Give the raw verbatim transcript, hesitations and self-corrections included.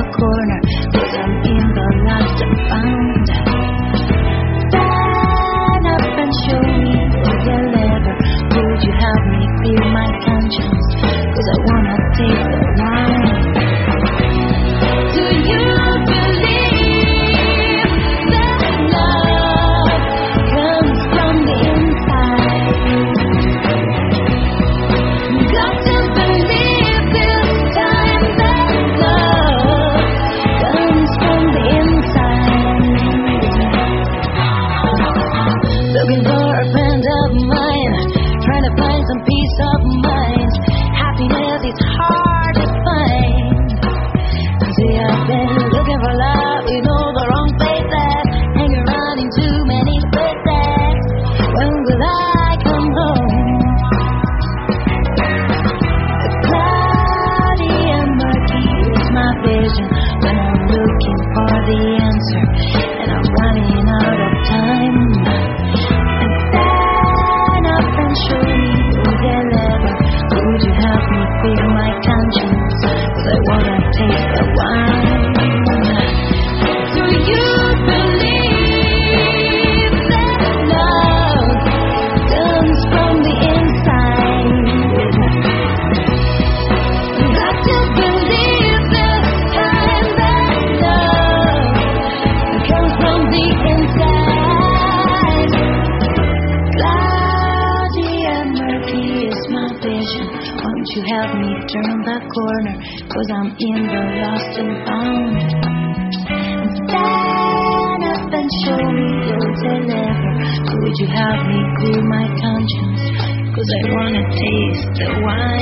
corner, 'cause I'm in the lost and found. Stand up and show me your lever. Would you help me clear my conscience? 'Cause I wanna taste the wine. Do you believe that love comes from the inside? Got to believe this time that love comes from the inside. Looking for a friend of mine, trying to find some peace of mind. Happiness is hard to find. See, I've been looking for love in all the wrong places, hanging around in too many places. When will I come home? Cloudy and murky is my vision when I'm looking for the answer, and I'm running out of time. And stand up and show me your lever. Would you help me clear my conscience? 'Cause I wanna taste the wine. Do you believe that love comes from the inside? Got to believe this time that love comes from the inside. Cloudy and murky is my vision. Won't you help me turn the corner? 'Cause I'm in the lost and found. Stand up and show me your deliver. Could you help me clear my conscience? 'Cause I wanna taste the wine.